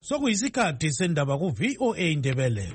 Sokuyisikhathi sendaba ku-VOA Indebele.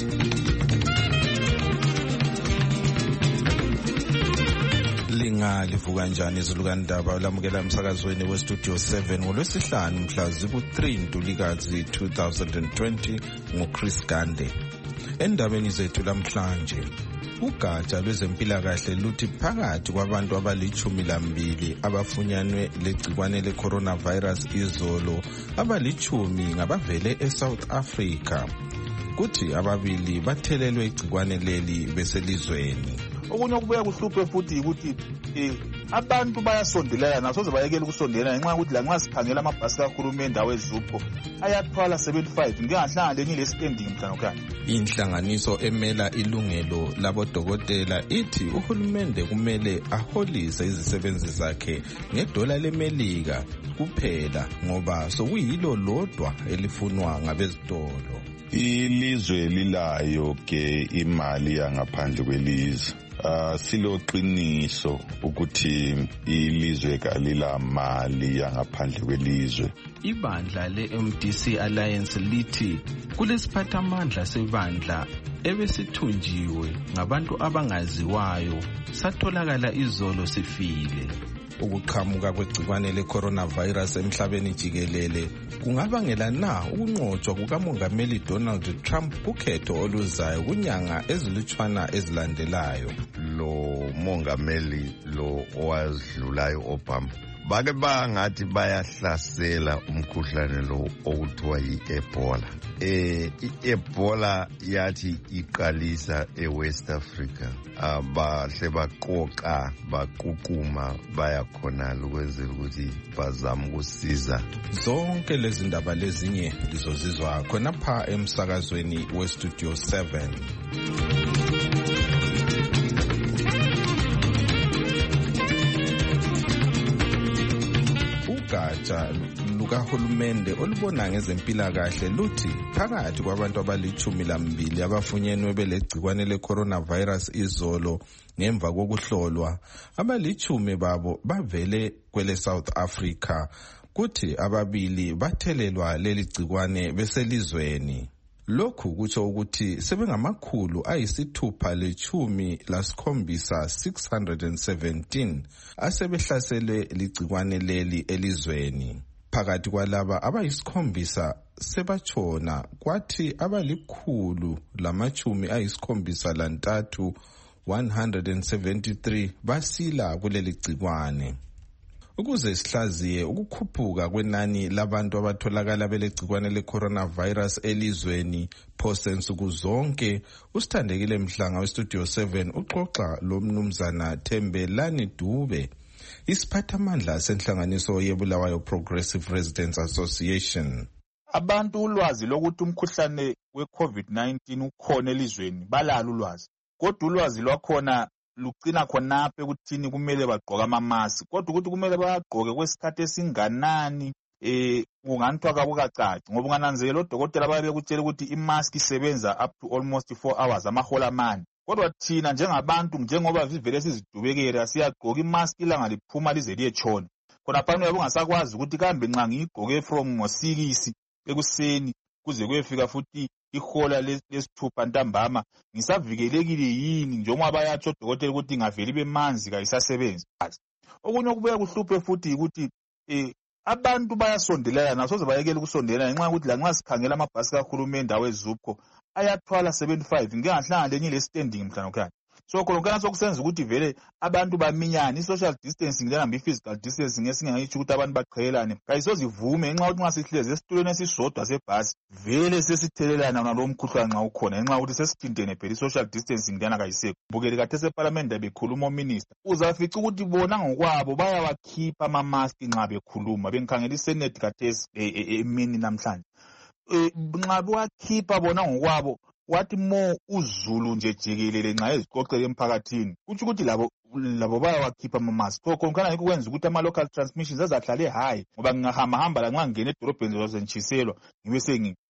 Livuka njani izulu kandaba lamukela emsakazweni westudio 7 ngolwesihlanu mhla ziku-3 Ntulikazi 2020 nguChris Gande. Endabeni zethu lamhlanje, ugatsha lwezempilakahle luthi phakathi kwabantu abali-12 abafunyanwe legcikwane le-coronavirus izolo, abali-10 ngabavele eSouth Africa. Kuthi 2 bathelelwe igcikwane leli beselizweni. Okunye okubuya kuhluphe futhi ukuthi abantu bayasondelana nasoze bayekela ukusondelana ngenxa ukuthi lanxa sikhangela amabhasi kahulumende endawo eZupho ayathwala 75 ngingahlanga lenye le-standing mhlanokhaya. Inhlanganiso emela ilungelo labodokotela ithi uhulumende kumele aholise izisebenzi zakhe ngedola leMelika kuphela ngoba sokuyilo lodwa elifunwa ngabezitolo. Ilizwe lilayo ke imali yangaphandle kwelizwe. Siloqiniso ukuthi ilizwe kalila mali yangaphandle kwelizwe. Ibandla le-MDC Alliance lithi kulesiphathamandla sebandla ebesithunjiwe ngabantu abangaziwayo satholakala izolo sifile. Ukuqhamuka kwegcikwane le-coronavirus emhlabeni jikelele kungabangela na ukunqotshwa kukamongameli Donald Trump kukhetho oluzayo kunyanga ezilutshwana ezilandelayo? Lo mongameli lo owadlulayo Obama bake bangathi bayahlasela umkhuhlane lo okuthiwa yi-Ebola. I-Ebola yathi iqalisa eWest Africa. Bahle baqoqa baqhuquma baya khonala ukwenzela ukuthi bazame ukusiza. Zonke lezi ndaba lezinye lizozizwa khonapha emsakazweni westudio 7. Ugatsha lukahulumende olubona ngezempilakahle luthi phakathi kwabantu abali-12 abafunyenwe belegcikwane le-coronavirus izolo ngemva kokuhlolwa, abali-10 babo bavele kwele South Africa, kuthi 2 bathelelwa leli gcikwane beselizweni. Lokhu kutsho ukuthi sebengama-617 asebehlaselwe ligcikwane leli elizweni. Phakathi kwalaba abayi-7 sebatshona, kwathi abali-173 173 basila kuleli gcikwane. Ukuze sihlaziye ukukhuphuka kwenani labantu abatholakala belegcikwane le-coronavirus elizweni phose nsuku zonke, uSithandekile Mhlanga westudio 7 uxoxa lo mnumzana Thembelani Dube, isiphathamandla senhlanganiso yeBulawayo Progressive Residents Association. Abantu ulwazi lokuthi umkhuhlane we-COVID-19 ukhona elizweni balalo ulwazi, kodwa ulwazi lwakhona lugcina khonapho ukuthini kumele bagqoke amamaski, kodwa ukuthi kumele bagqoke kwesikhathi esinganani kunganithwa kabukacaci, ngoba ungananzela odokotela babe bekutshela ukuthi imaski isebenza up to almost 4 hours, amahola amane. Kodwa thina njengabantu njengoba vivele sizidubekela siyagqoka imaski ilanga liphuma lize liyetshona. Khonapha uyabe ungasakwazi ukuthi kambe nxa ngiyigqoke from ngo-6 ekuseni kuze kuyefika futhi ihola lesithupha ntambama ngisavikelekile yini njengoba bayatsho odokotela ukuthi ingaveli bemanzi kayisasebenzi. Okunye okubuya kuhluphe futhi ukuthi abantu bayasondelana nasoze bayekela ukusondelana ngenxa ukuthi lanxa sikhangela amabhasi kahulumende endawo eZupho ayathwala 75 ngingahlanga lenye le-standing mhlanokhaya. So khonokana sokusenza ukuthi vele abantu baminyane, i-social distancing lehamba i-physical distancing esingangitsho ukuthi abantu baqhelelane kayisozivume ngenxa ukuthi nxa sihlezi esitulweni esisodwa sebhasi vele sesithelelana nalo mkhuhlane nxa ukhona ngenxa ukuthi sesithintene phela i-social distancing lana kayisekho. Bukele khathesi eParliament bekhuluma ominister uzafica ukuthi bona ngokwabo bayawakhipha amamaski nxa bekhuluma. Bengikhangela iSenate khathesi emini namhlanje nxa bewakhipha bona ngokwabo wathi mo uzulu nje jikelele nxa eziqoqela emphakathini kutsho ukuthi labo bayawakhipha amamaski. So khonokana kwenza ukuthi ama-local transmissions azahlale high, ngoba ngingahamba lanxa ngingena edolobheni zazentshiselwa ngibe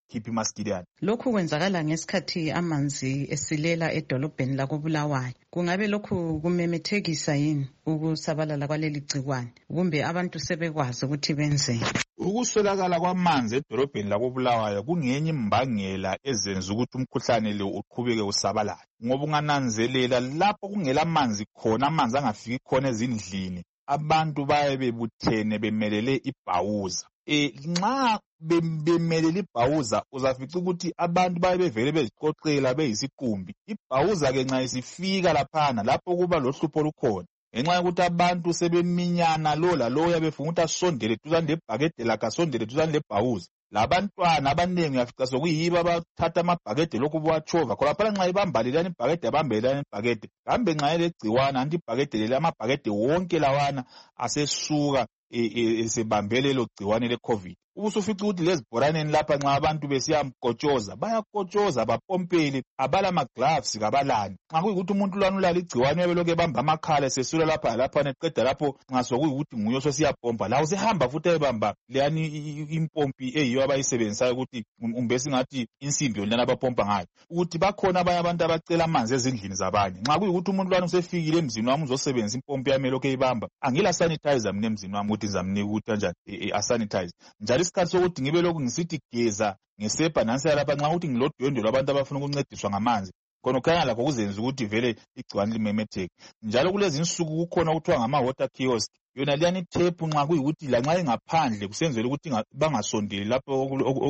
bangakhiphi imaskiliyana. Lokhu kwenzakala ngesikhathi amanzi esilela edolobheni lakoBulawayo. Kungabe lokhu kumemethekisa yini ukusabalala kwaleli gciwane kumbe abantu sebekwazi ukuthi benzeni? Ukuswelakala kwamanzi edolobheni lakoBulawayo kungenye imbangela ezenza ukuthi umkhuhlane lo uqhubeke usabalala. Ngoba ungananzelela lapho kungela manzi khona, amanzi angafiki khona ezindlini, abantu baye bebuthene bemelele ibhawuza. Nxa bemelele ibhawuza uzafica ukuthi abantu baye bevele beziqoqela beyisiqumbi. Ibhawuza-ke nxa isifika laphana lapho kuba lohlupho olukhona. Ngenxa yokuthi abantu sebeminyana lo laloya befuna ukuthi asondele duzane lebhakede lakhe asondele duzane lebhawuza. Labantwana abanengi afica sokuyibo abathatha amabhakede lokhu buwatshova. Khona nxa ibambalelana ibhakede abambelelana ibhakede. Kambe nxa elegciwane anti ibhakede leli amabhakede wonke lawana asesuka esebambele lelo gciwane le-COVID. Ubusufica ukuthi lezibhoraneni lapha nxa abantu besiyamkotshoza, bayakotshoza bapompele, abala magloves kabalani. Nxa kuyikuthi umuntu lwana ulala igciwane belokhu ebamba amakhala esesula lapha lapha neqeda lapho nxa sokuyikuthi nguye osesiyapompa, lawo sehamba futhi ayebamba leyani impompi eyiyo abayisebenzisayo ukuthi umbe singathi insimbi yonlana abapompa ngayo. Ukuthi bakhona abanye abantu abacela amanzi ezindlini zabanye. Nxa kuyikuthi umuntu lwana usefikile emzini wami uzosebenzisa impompi yami elokhu eyibamba, angila sanitizer mina emzini wami ukuthi ngizamnika ukuthi kanjani asanitize. Njalo isikhathi sokuthi ngibe lokhu ngisithi geza ngesepa nansi lapha nxa ukuthi ngilodwendwe lwabantu abafuna ukuncediswa ngamanzi, khona ukhanya lakho kuzenza ukuthi vele igciwane limemetheke. Njalo kulezi insuku kukhona okuthiwa ngama-water kiosk, yona liyani ithephu nxa kuyikuthi lanxa ingaphandle kusenzela ukuthi bangasondeli lapho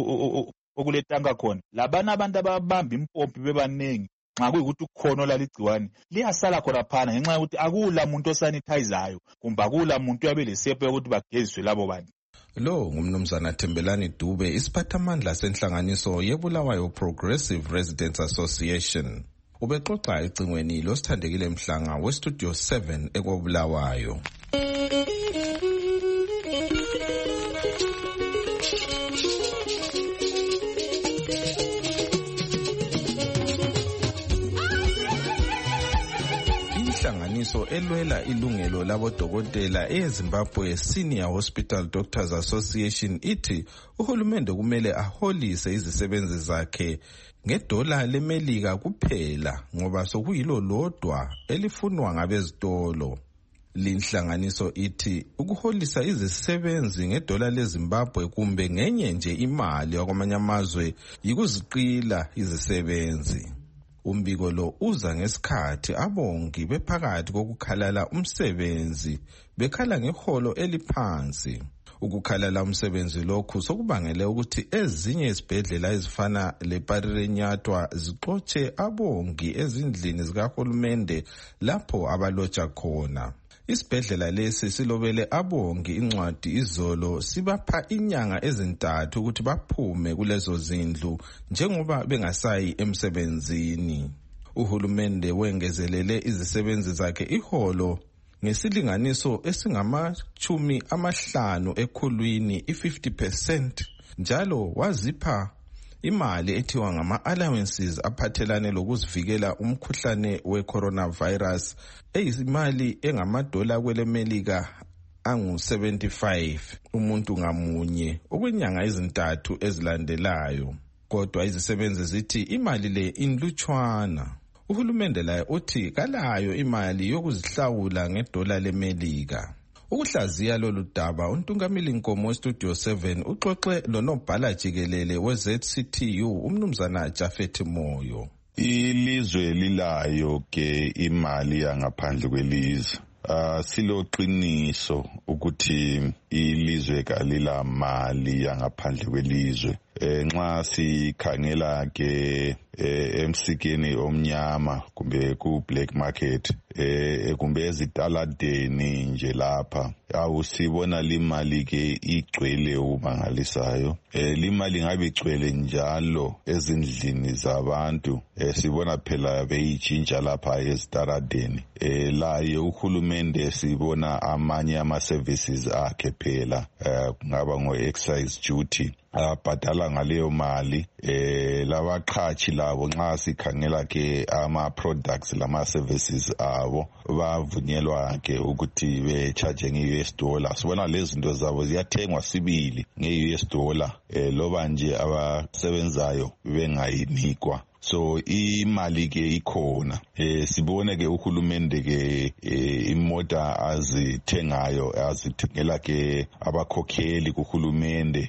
okuletanka khona. Labana abantu ababamba impompi bebanengi nxa kuyikuthi ukhona olala igciwane liyasala khona phana ngenxa yokuthi akula muntu osanitizayo kumbe akula muntu uyabe lesepa yokuthi bageziswe labo bantu. Lo ngumnumzana Thembelani Dube, isiphathamandla senhlanganiso yeBulawayo Progressive Residents Association. Ubexoxa ecingweni losithandekile Mhlanga weStudio 7 ekwaBulawayo. Inhlanganiso elwela ilungelo labodokotela eZimbabwe Senior Hospital Doctors Association ithi uhulumende kumele aholise izisebenzi zakhe $1 leMelika kuphela ngoba sokuyilo lodwa elifunwa ngabezitolo. Linhlanganiso ithi ukuholisa izisebenzi $1 leZimbabwe kumbe ngenye nje imali yakwamanye amazwe yikuziqila izisebenzi. Umbiko lo uza ngesikhathi abongi bephakathi kokukhalala umsebenzi bekhala ngeholo eliphansi. Ukukhalala umsebenzi lokhu sokubangele ukuthi ezinye izibhedlela ezifana leParirenyatwa zixotshe abongi ezindlini zikahulumende lapho abalotsha khona. Isibhedlela lesi silobele abongi incwadi izolo sibapha inyanga ezintathu ukuthi baphume kulezo zindlu njengoba bengasayi emsebenzini. Uhulumende wengezelele izisebenzi zakhe iholo ngesilinganiso esingama-50 ekhulwini, 50%, njalo wazipha imali ethiwa ngama-allowances aphathelane lokuzivikela umkhuhlane we-coronavirus eyimali engama-$1 kweleMelika angu-75 umuntu ngamunye okwenyanga ezintathu ezilandelayo. Kodwa izisebenzi zithi imali le inlutshwana. Uhulumende laye uthi kalayo imali yokuzihlawula $1 leMelika. Ukuhlaziya lolu daba uNtungamili Nkomo weStudio 7 uxoxe lonobhala jikelele weZCTU umnumzana Jafet Moyo. Ilizwe lilayo ke imali yangaphandle kwelizwe. Siloqiniso ukuthi ilizwe kalila mali yangaphandle kwelizwe. Nxa sikhangela ke emsikeni omnyama kumbe ku black market kumbe ezitaladeni nje lapha awusibona limali ke igcwele umangalisayo. Limali ngabe igcwele njalo ezindlini zabantu sibona phela beyitshintsha lapha ezitaladeni. Laye uhulumende sibona amanye ama services akhe phela ngaba ngo excise duty abhadala ngaleyo mali. Labaqhashi labo nxa sikhangela ke ama products lama services abo labo bavunyelwa ke ukuthi be-charge nge-US dollar. Sibona lezi zinto zabo ziyathengwa sibili nge-US dollar loba nje abasebenzayo bengayinikwa. So imali ke ikhona. Sibone ke uhulumende ke imota azithengela ke abakhokheli kuhulumende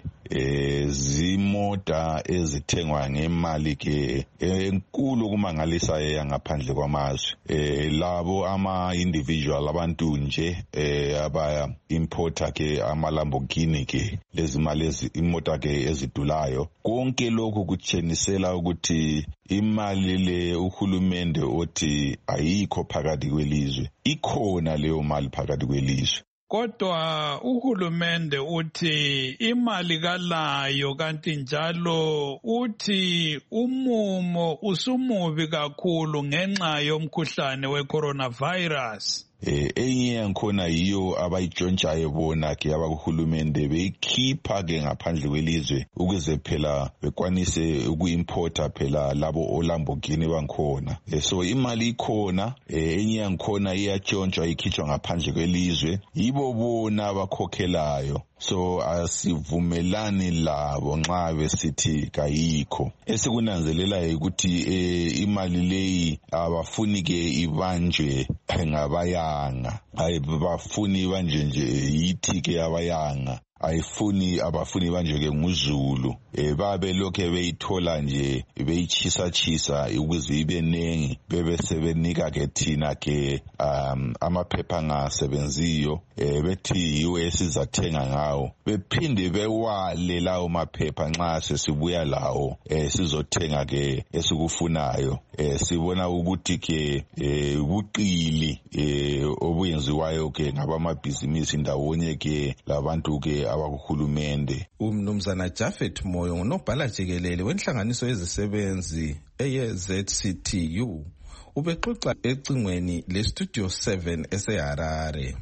zimota ezithengwa ngemali ke enkulu kumangalisa yangaphandle kwamazwe. Labo ama-individual abantu nje abaya importer ke ama-Lamborghini ke lezi mali imota ke ezidulayo. Konke lokhu kutshenisela ukuthi imali le uhulumende othi ayikho phakathi kwelizwe, ikhona leyo mali phakathi kwelizwe. Kodwa uhulumende uthi imali kalayo, kanti njalo uthi umumo usumubi kakhulu ngenxa yomkhuhlane we-coronavirus. Enye yankhona yiyo abayitshontshayo bona ke abakuhulumende beyikhipha ke ngaphandle kwelizwe ukuze phela bekwanise ukuimporta phela labo oLamborghini bankhona. So imali ikhona, enye yankhona iyatshontsha ikhitshwa ngaphandle kwelizwe, yibo bona abakhokhelayo. So asivumelani labo nxa besithi kayikho. Esikunanzelela ukuthi imali leyi abafuni ke ibanjwe ngabayanga, ayibafuni banje nje yithi ke abayanga, abafuni banje ke nguzulu. Babe lokhe beyithola nje beyitshisa ukuze ibe nengi, bebe sebenika ke thina ke amaphepha angasebenziyo bethi yiwo esizathenga ngawo, bephinde bewale lawo maphepha nxa sesibuya lawo sizothenga ke esikufunayo. Sibona ukuthi ke ubuqili obuyenziwayo ke ngabamabhizinisi ndawonye ke labantu ke abakuhulumende. Umnumzana Jafet Moyo ngunobhala jikelele wenhlanganiso yezisebenzi eye-ZCTU ubexoxa ecingweni le-Studio 7 eseHarare.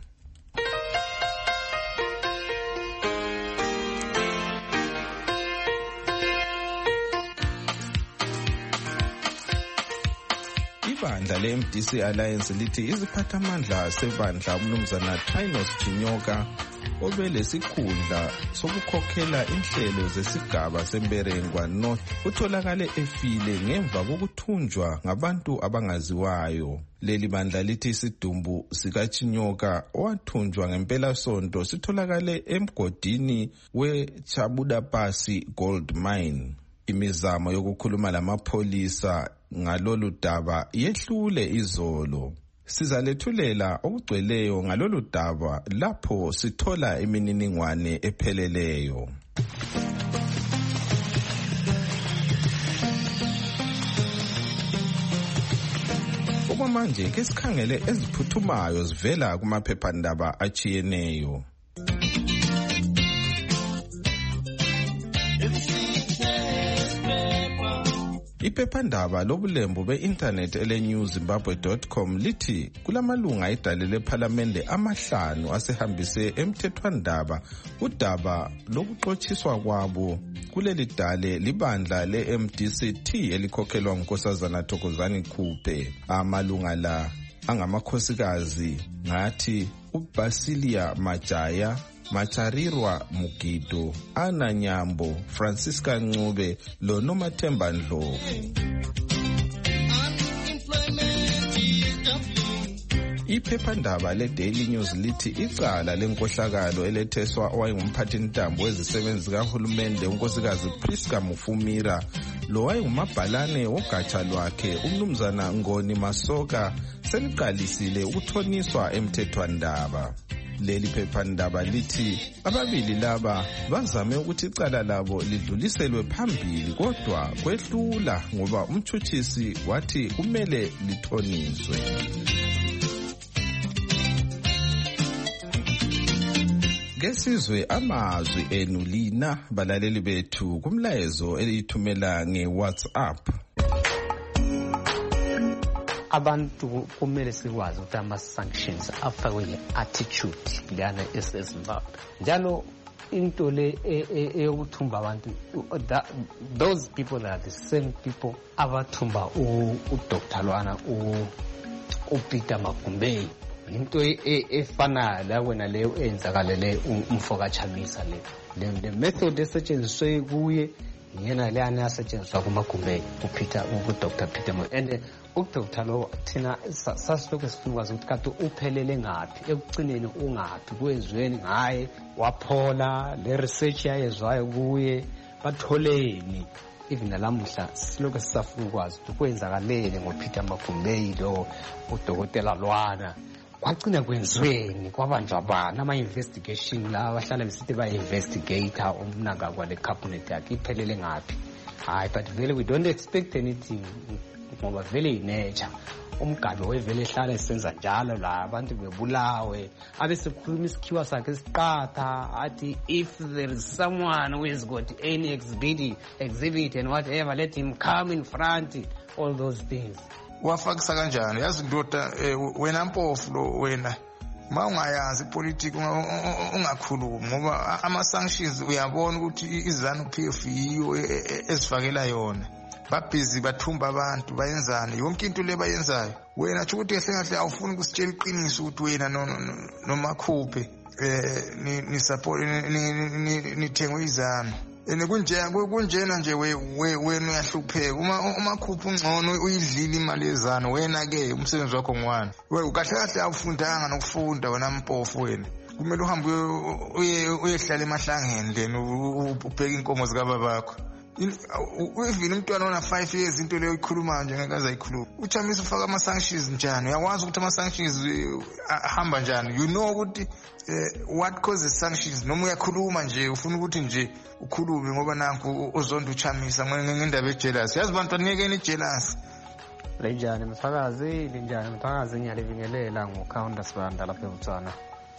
Ibandla le-MDC Alliance lithi iziphathamandla sebandla umnumzana Trynos Chinyoka obelesikhundla sokukhokhela inhlelo zesigaba semberengwa North utholakale efile ngemva kokuthunjwa ngabantu abangaziwayo. Leli bandla lithi isidumbu sikaChinyoka owathunjwa ngempelasonto sitholakale emgodini weChabudapasi Gold Mine. Imizamo yokukhuluma lamapholisa ngalolu daba yehlule izolo. Sizalethulela okugcweleyo ngalolu daba lapho sithola imininingwane epheleleyo. Okwamanje ke sikhangele eziphuthumayo zivela kumaphephandaba achiyeneyo. Iphephandaba lobulembu be-internet ele-newzimbabwe.com lithi kulamalunga edale lephalamende amahlanu asehambise emthethwandaba udaba lokuxotshiswa kwabo kuleli dale libandla le-MDCT elikhokhelwa ngunkosazana Thokozani Khuphe. Amalunga la angamakhosikazi ngathi uBasilia Majaya, Macharirwa Mugido, Ana Nyambo, Francisca Ncube loNomathemba Ndlovu. Iphephandaba le-Daily News lithi icala lenkohlakalo eletheswa owayengumphathintambo wezisebenzi zikahulumende unkosikazi Priska Mufumira lo wayengumabhalane wogatsha lwakhe umnumzana Ngoni Masoka seliqalisile ukuthoniswa emthethwandaba. Leli phephandaba lithi ababili laba bazame ukuthi icala labo lidluliselwe phambili kodwa kwehlula ngoba umtshutshisi wathi kumele lithoniswe. Ngesizwe amazwi enu lina balaleli bethu kumlayezo elithumela ngeWhatsApp. Abantu kumele sikwazi ukuthi ama-sanctions afakwe nge-attitude lana eseZimbabwe. Njalo into le eyokuthumba abantu, those people are the same people abathumba uDr. Lwana uPeter Magumbei. Into efanayo la wena leyo eyenzakalele umfoka Chamisa le method esetshenziswe kuye yena leyana yasetshenziswa kuMagumbei uPeter uDr Peter Magumbei. And uDr lo thina sasilokho sifuna ukuthi kanti uphelele ngaphi ekugcineni ungaphi kwenziweni ngaye waphola le research yayezwayo kuye batholeni. Even nalamuhla silokho sisafuna ukwazi ukuthi kwenzakalele ngoPeter Magumbei lo uDokotela Lwana kwagcina kwenziweni kwabanjwa abantu ama-investigation la bahlala besithi ba-investigator umnaka kwale cabinet yakhe iphelele ngaphi. Hayi, but vele we don't expect anything ngoba vele inature umgado wevele ehlala esenza njalo la abantu bebulawe abesekhuluma isikhiwa sakhe esiqatha athi if there is someone who has got any exhibit and whatever, let him come in front, all those things. Wafakisa kanjani yazi ndoda wena mpofu lo wena ma ungayazi ipolitiki ungakhulumi ngoba ama-sanctions uyabona ukuthi iZANU-PF yiyo ezifakela yona. Babhizi bathumba abantu bayenzani yonke into le bayenzayo. Wena tsho ukuthi esengahle awufuni ukusitshela iqiniso ukuthi wena noMakhuphe ni support ni thengwe iZANU. Kunjena nje wena uyahlupheka uMakhuphe ungcono uyidlile imali yeZANU. Wena ke umsebenzi wakho ngwani ukahle kahle awufundanga nokufunda wena mpofu wena. Kumele uhambe uyehlala emahlangeni then ubheke inkomo zikababakho. Even umntwana ona 5 years into leyo ikhuluma nje ngeke azayikhuluma. Uchamisa ufaka ama-sanctions njani? Uyawazi ukuthi ama-sanctions ahamba njani? You know ukuthi what causes sanctions noma uyakhuluma nje ufuna ukuthi nje ukhulume ngoba nanku uzonda uchamisa ngendaba ejealous. Yazi abantu banikeni ijealous. Linjani mfakazi ngiyalibingelela ngoCounter Sibanda lapha eBotswana.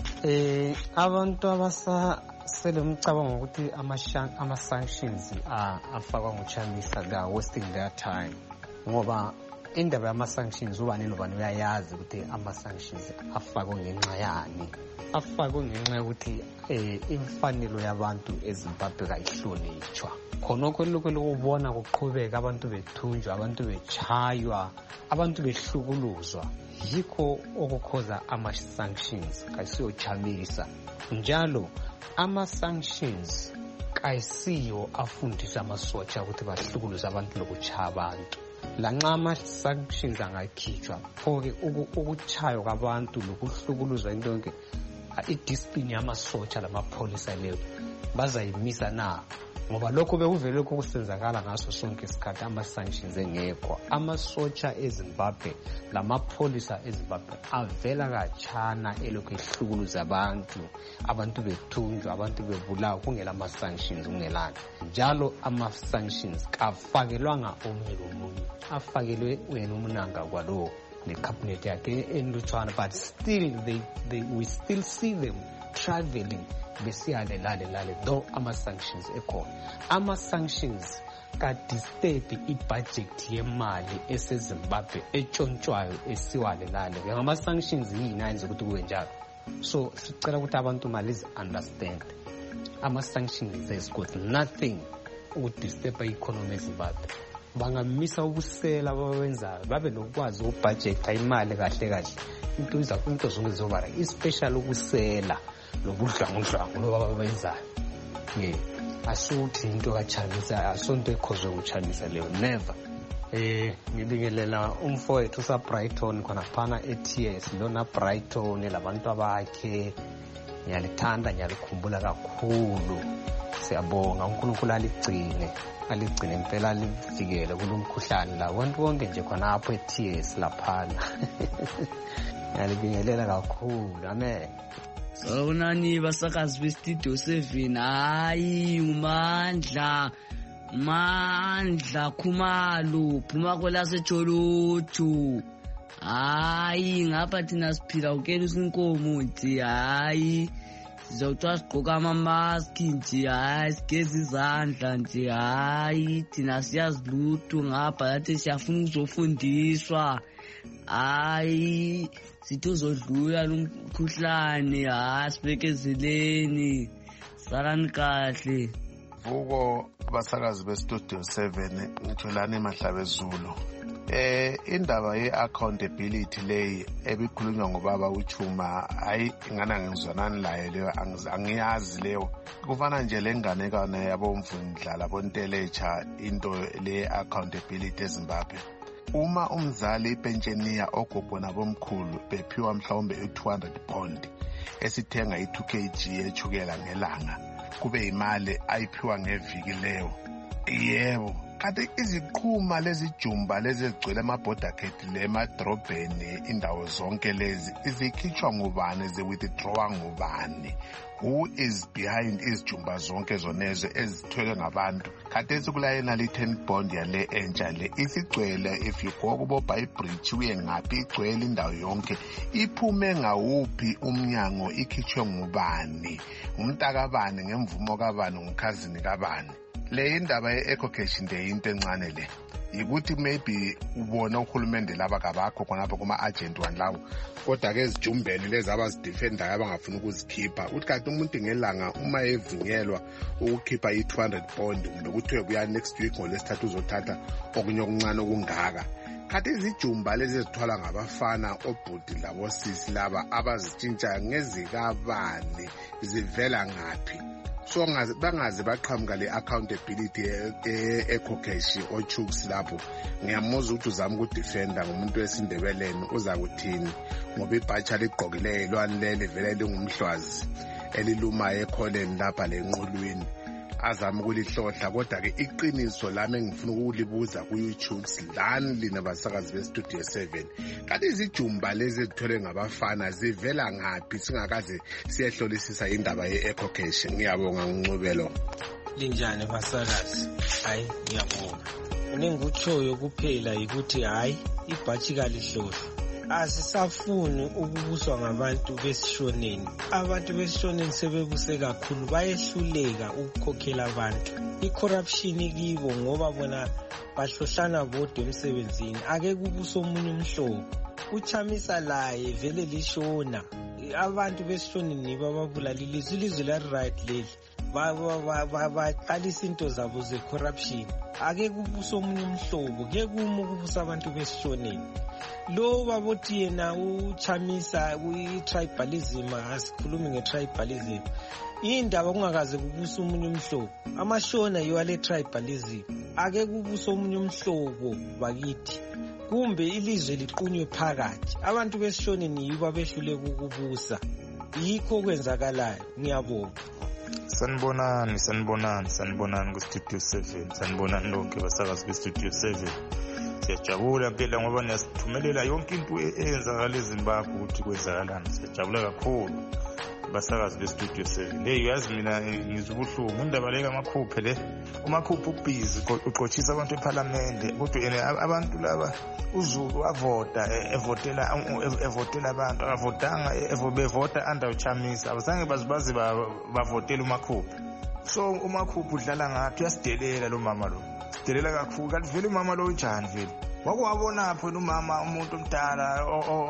Abantu abasele umcabango ukuthi ama-sanctions afakwa nguChamisa they are wasting their time ngoba indaba yama-sanctions ubani nobani uyayazi ukuthi ama-sanctions afakwe ngenxa yani. Afakwe ngenxa yokuthi imfanelo yabantu eZimbabwe kayihlonitshwa. Khonokho lokho lokubona kuqhubeka abantu bethunjwa, abantu bechaywa, abantu behlukuluzwa, yikho okukhoza ama-sanctions kayisiyoChamisa. Njalo ama-sanctions kayisiyo afundisa amasotsha ukuthi bahlukuluze abantu lokuchaya abantu. Lanxa ama-sanctions angakhitshwa pho-ke ukuchaywa kwabantu lokuhlukuluzwa into yonke i-discipline yamasotsha lamapholisa leyo bazayimisa na ngoba lokho bekuvele lokho kusenzakala ngaso sonke isikhathi ama-sanctions engekho. Amasotsha eZimbabwe lamapholisa eZimbabwe avela khatshana elokhu ehlukuluza abantu bethunjwa, abantu bebulawa kungela ama-sanctions kungelani. Njalo ama-sanctions kafakelwanga omunye lomunye, afakelwe wena umnanga kwalowo necabinet yakhe enlutshwana, but still we still see them traveling besiyale lale though ama-sanctions ekhona. Ama-sanctions ka-disturb i-budget yemali eseZimbabwe etshontshwayo esiwale lale. Ngama-sanctions yini ayenza ukuthi kube njalo? So sicela ukuthi abantu malize understand ama-sanctions has got nothing ukudisturb i-economy eZimbabwe. Bangamisa ubusela abawenzayo babe nokwazi ukubudgeta imali kahle into zonke zizobara, especially ubusela lobudlangudlangu loba babenzayo. Asuthi into kaChamisa asonto ekhozwe uChamisa leyo never. Ngibingelela umfowethu uSaBrighton khona phana eTS lona Brighton labantu abakhe ngiyalithanda ngiyalikhumbula kakhulu. Siyabonga uNkulunkulu aligcine impela alivikele kulomkhuhlane la wonke wonke nje khona apho eTS laphana. Ngiyalibingelela kakhulu. Amen. Sawubonani basakazi bestudio 7. Hayi umandla Khumalo phuma kwelaseJolotsho. Hayi ngapha thina siphila ukela usinkomo nje. Hayi sizothiwa sigqoka ama-mask nje. Hayi sigeza izandla nje. Hayi thina siyazi lutho ngapha lathi siyafuna ukuzofundiswa. Hayi sithi uzodlula lumkhuhlane. Hayi sibekezeleni salani kahle. Vuko abasakazi bestudio 7 ngitholani emahlabezulu. Indaba ye-accountability leyi ebikhulunywa ngobaba uChuma hayi ingana ngizwanani laye leyo angiyazi leyo. Kufana nje lenganekane yabomvundla Bonteletsha into le-accountability eZimbabwe. Uma umzali ipentsheniya ogogo nabomkhulu bephiwa mhlawumbe £200 esithenga i2 kg yechukela ngelanga kube imali ayiphiwa ngeviki leyo. Yebo, kanti iziqhuma lezijumba lezi ezigcwele amabhodakhethi lemadrobheni indawo zonke lezi izikhitshwa ngubani ziwithdrawa ngubani? Who is behind izijumba zonke zonezo ezithwele ngabantu? Khathesi kulayena li-10 bond yale entsha le isigcwele if you go kubo Bridge uye ngaphi igcwele indawo yonke iphume ngawuphi umnyango ikhitshwe ngubani? Umntakabani ngemvumo kabani ngumkhazini kabani? Le indaba ye-ecocash nde into encane le yikuthi maybe ubona uhulumende laba kabakho khonapho kuma-agent wanlawo kodwa ke ezijumbeni lezi abazidefendayo abangafuni ukuzikhipha uthi kanti umuntu ngelanga uma evunyelwa ukukhipha i-200 bond kumbe kuthiwe kuya next week ngolwesithathu uzothatha okunye okuncane okungaka. Kanti izijumba lezi ezithwala ngabafana obhudi labosisi laba abazitshintsha ngezikabani zivela ngaphi? So bangaze baqhamuka le-accountability e-ecocash ochuks lapho. Ngiyamuza ukuthi uzama ukudefenda ngomuntu wesindebeleni uza kuthini ngoba ibhatsha ligqokileyo lwani leli vele lingumhlwazi elilumayo ekholeni lapha lenqulwini azama ukulihlohla kodwa ke iqiniso lami engifuna ukulibuza ku-YouTube lani lina basakazi bestudio 7 kanti izijumba lezi ezithwele ngabafana zivela ngaphi singakaze siyehlolisisa indaba ye-ecocash? Ngiyabonga Ncuncubelo. Linjani basakazi? Hayi ngiyabonga. Unengutshoyo kuphela ukuthi hayi ibhathi kalihlohla. Asisafuni ukubuswa ngabantu besishoneni. Abantu besishoneni sebebuse kakhulu bayehluleka ukukhokhela abantu. I-corruption kibo ngoba bona bahlohlana bodwa emsebenzini. Ake kubuse omunye umhlobo. Uchamisa laye vele lishona. Abantu besishoneni bababulalile ilizwe la right leli. Baqalisa into zabo ze-corruption. Ake kubuse omunye umhlobo. Ke kuma ukubusa abantu besishoneni. Lo babothi yena uchamisa i-tribalism asikhulumi nge-tribalism. Indaba kungakaze kubusa omunye umhlobo. Amashona yiwale tribalism. Ake kubusa omunye umhlobo bakithi. Kumbe ilizwe liqunywe phakathi. Abantu besishoneni yibo abehluleka ukubusa. Yikho kwenzakalayo. Ngiyabonga. Sanibonani ku-Studio 7. Sanibonani lonke basakazi be-Studio 7. Siyajabula phela ngoba niyasithumelela yonke into eyenzakala eZimbabwe ukuthi kwenzakalani. Siyajabula kakhulu basakazi be-Studio 7. Leyo yazi mina ngizubuhlungu indaba le kaMakhuphe le. uMakhuphe ubhizi uxoxisa abantu eParliament kodwa yena abantu laba uZulu avota evotela abantu avotanga bevota under uChamisa abazange bazibazi bavotela uMakhuphe. So uMakhuphe udlala ngathi uyasidelela lo mama lo. Sidelela kakhulu kanti vele umama lo unjani vele? Wakuwabona pho umama umuntu omdala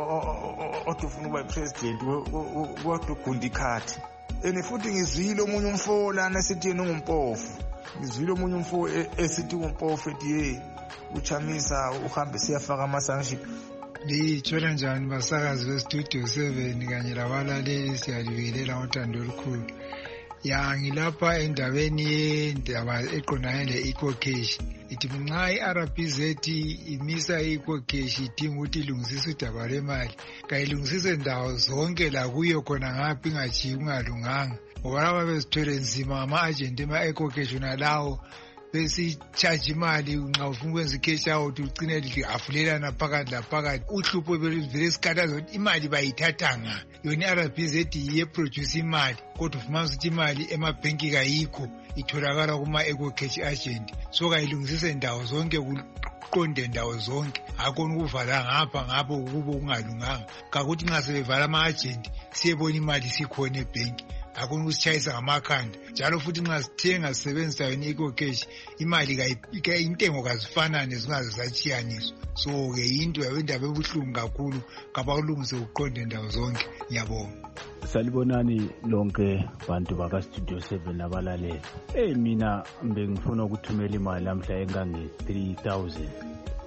ofuna ukuba president kodwa ugundi khathi. Futhi ngizwile omunye umfo lana esithi yena ungumpofu. Ngizwile omunye umfo esithi ungumpofu ethi uChamisa uhambe siyafaka ama-sanction. Litshola njani basakazi bestudio 7 kanye labalaleli siyalibelela ngothando olukhulu. Ya ngilapha endabeni yendaba eqondane le-ecocash. Ithi nxa i-RBZ imisa i-ecocash idinga ukuthi ilungisise udaba lwemali kayilungisise ndawo zonke la kuyo khona ngaphi ingajiyi kungalunganga ngoba laba bezithwele nzima ngama-agent ema-ecocash nalawo besichaji imali nxa ufuna ukwenza i-cash out ucine lihavulelana phakathi laphakathi uhlupho vele sikhathaza ukuthi imali bayithatha nga yona i-RBZ yiye-produce imali kodwa ufumanisa ukuthi imali emabhenki kayikho itholakala kuma-ecocash agent so kayilungisise ndawo zonke kuqonde ndawo zonke akhona ukuvala ngapho kubo kungalunganga kakuthi nxa sebevala ama-agent siyebona imali sikhona ebhenki akhona ukusitshayisa ngamakhanda njalo futhi nxa sithenga sisebenzisa yona i-ecocash imali intengo kazifanane zingaze zatshiyaniswa so ke indaba ebuhlungu kakhulu kabakulungise uqonde ndawo zonke. Ngiyabonga. Salibonani lonke bantu baka-Studio 7 abalaleli. Mina bengifuna ukuthumela imali namhla engange 3,000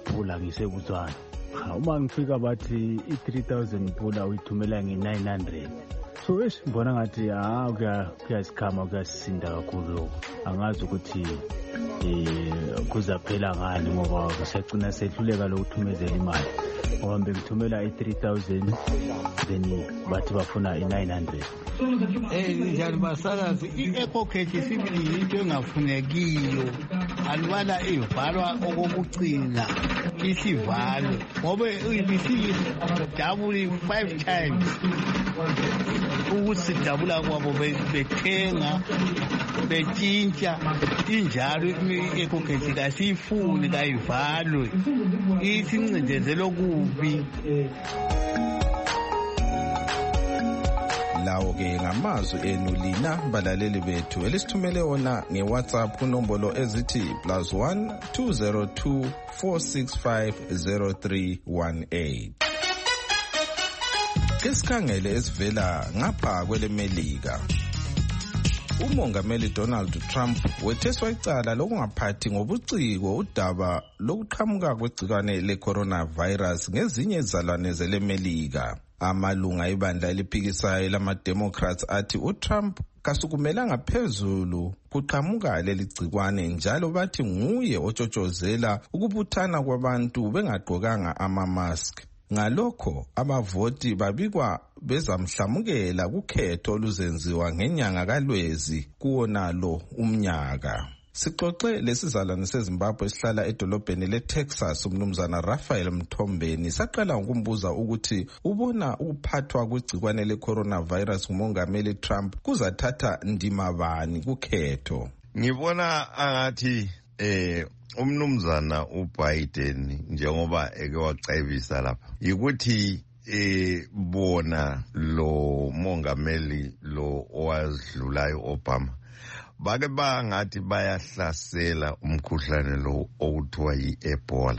pula ngisekutswana. Uma ngifika bathi i-3,000 pula uyithumela nge-900. So ngibona ngathi kuyasikhama kuyasisinda kakhulu lokho. Angazi ukuthi kuzaphela ngani ngoba kusagcina sehluleka lokuthumezela imali. Ngoba ngithumela i-3,000 then bathi bafuna i-900. Njalo basakazi i-ecocache sibili into engafunekiyo. Alibala ivalwa okokucina isivalo ngoba ibisiyidabuli 5 times ukusidabula kwabo bethenga betshintsha injalo i-ecocache kasiyifuni kayivalwe isincindezelo kubi. Lawo ke ngamazwi enu lina balaleli bethu elisithumele wona ngeWhatsApp kunombolo ezithi +1 202 465 0318. Kesikhangele esivela ngapha kwelemelika. Umongameli Donald Trump wetheswa icala lokungaphathi ngobuciko udaba lokuqhamuka kwegcikwane le-coronavirus ngezinye izalwane zelemelika. Amalunga ibandla eliphikisayo lama-Democrats athi uTrump kasukumelanga phezulu kuqhamuka leli gcikwane njalo bathi nguye otshotshozela ukubuthana kwabantu bengagqokanga ama-mask. Ngalokho abavoti babikwa bezamhlamukela kukhetho oluzenziwa ngenyanga kaLwezi kuwonalo umnyaka. Sixoxe lesizalwane seZimbabwe esihlala edolobheni leTexas umnumzana Raphael Mthombeni saqala ukumbuza ukuthi ubona ukuphathwa kwegcikwane le-coronavirus ngumongameli Trump kuzathatha ndima bani kukhetho. Ngibona angathi umnumzana uBiden njengoba eke wacebisa lapha yikuthi bona lo mongameli lo owadlulayo Obama bake bangathi bayahlasela umkhuhlane lo okuthiwa yi-Ebola.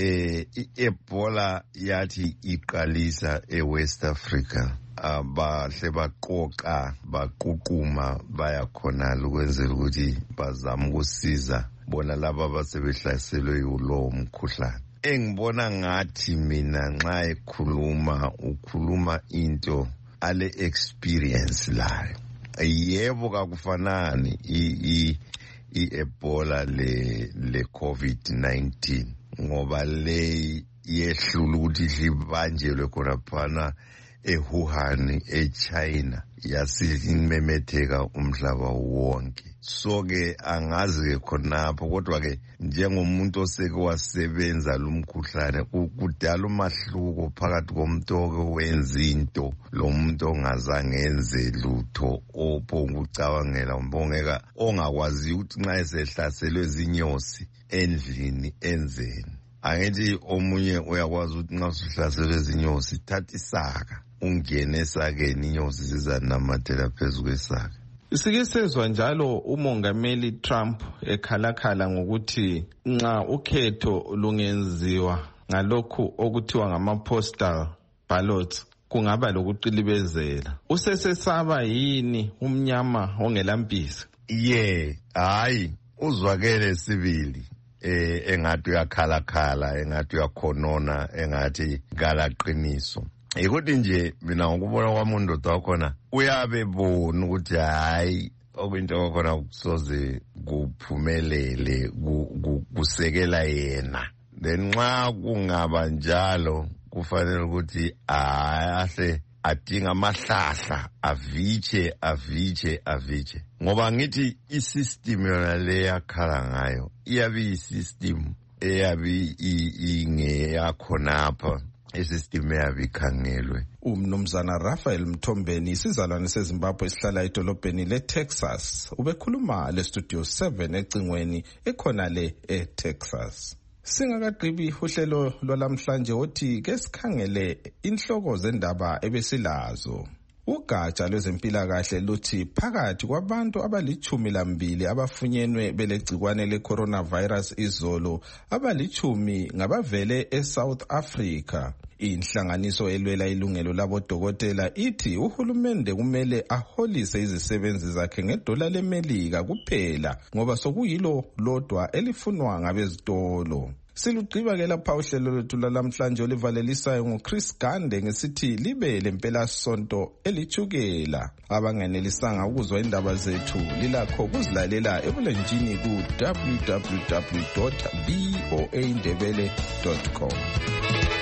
I-Ebola yathi iqalisa eWest Africa. Bahle baqoqa baququma bayakhonala ukwenzela ukuthi bazame ukusiza bona laba abasebehlaselwe yilowo mkhuhlane. Engibona ngathi mina nxa ukhuluma into ale experience layo. Yebo kakufanani i-Ebola le COVID-19 ngoba le yehlula ukuthi libanjelwe khona phana eWuhan eChina yasimemetheka umhlaba wonke. So ke angazi ke khonapho kodwa ke njengomuntu oseke wasebenza lumkhuhlane kudala umahluko phakathi komuntu owenza into lo muntu ongazange enze lutho ophonga ucabangela umbongeka ongakwazi ukuthi nxa esehlaselwe zinyosi endlini enzeni. Angithi omunye uyakwazi ukuthi nxa uhlaselwe zinyosi thatha isaka ungene esakeni inyosi zizanamathela phezu kwesaka. Sike sezwa njalo umongameli Trump ekhalakhala ngokuthi nxa ukhetho lungenziwa ngalokhu okuthiwa ngama-postal ballots kungaba lokuqilibezela. Usesesaba yini umnyama ongelampisi? Hayi uzwakele sibili. Engathi uyakhalakhala engathi uyakhonona engathi kalaqiniso. Yikuthi nje mina ngokubona kwami undoda wakhona uyabe bona ukuthi hayi okwinto wakhona kusoze kuphumelele kusekela yena. Then nxa kungaba njalo kufanele ukuthi ahle adinga amahlahla aviche ngoba ngithi isystem yona leyakhala ngayo iyabe iyisystem eyabe ingeyakhonapha isystem eyabe ikhangelwe. Umnumzana Raphael Mthombeni isizalwane seZimbabwe esihlala edolobheni leTexas ubekhuluma leStudio 7 ecingweni ekhona le eTexas. Singakagqibi uhlelo lwalamhlanje othi ke sikhangele inhloko zendaba ebesilazo. Ugatsha lwezempilakahle luthi phakathi kwabantu abali-12 abafunyenwe belegcikwane le-coronavirus izolo, abali-10 ngabavele eSouth Africa. Inhlanganiso elwela ilungelo labodokotela ithi uhulumende kumele aholise izisebenzi zakhe ngedola leMelika kuphela ngoba sokuyilo lodwa elifunwa ngabezitolo. Silugqiba ke lapha uhlelo lwethu lamhlanje olivalelisayo nguChris Gande ngesithi libe lempela sonto elithukela. Abangenelisanga ukuzwa indaba zethu lilakho ukuzilalela ebulenjini ku www.voaindebele.com.